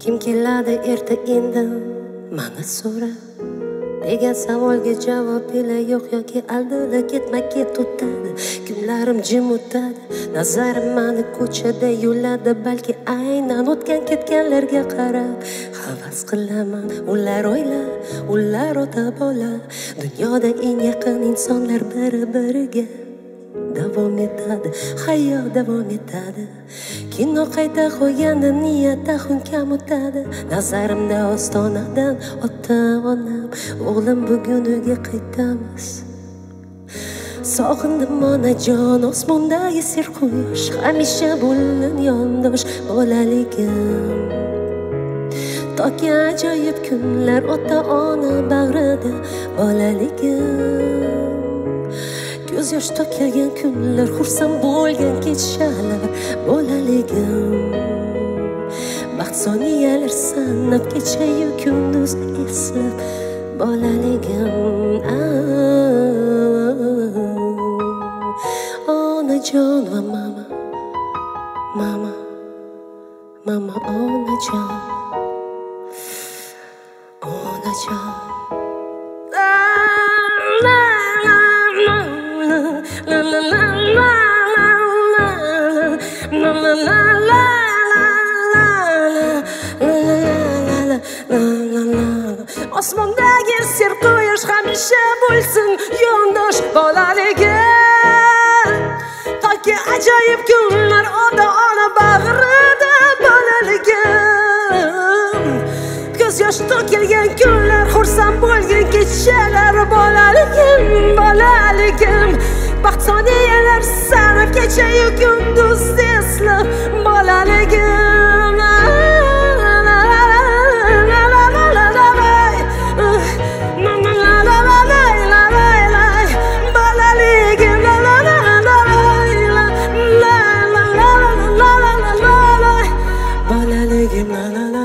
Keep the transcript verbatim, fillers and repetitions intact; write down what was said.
Kim keladi erta indin mana so'ra degan savolga javob ila yo'q yoki aldila ketma-ket o'tadi. Kunlarim jim o'tadi, nazarim mani ko'chada yo'lada, balki aynan o'tgan ketganlarga qarab havas qilaman. Ular oila, ular ota-bola, dunyoda eng yaqin insonlar bir-biriga davom etadi, hayot davom etadi. Kino qayta qo'yganda niyatda xun kam o'tadi. Nazarimda ostonadan ota-onam, o'g'lim bugun uyga qaytamiz. Sog'indim onajon, osmondagi ser quyosh, hamisha bo'lin yondosh bolaligim. Toki ajoyib kunlar ota-ona bag'rida bolaligim. Ko'z yosh to'kilgan kunlar, xursand bo'lgan kechlar bolaligim. Baxt soniyalar sanab, kecha-yu kunduz eslab bolaligim. Onajon va mama, mama, mama, onajon, onajon. Osmondagi ser quyosh hamisha bo'lsin yondosh bolaligim. Toki ajoyib kunlar ota-ona bag'rida bolaligim. Ko'z yosh to'kilgan kunlar, xursand bo'lgan kechalar bolaligim, bolaligim. Baxt soniyalar sanab, kecha-yu kunduz eslab bolaligim. Bolaligim la la la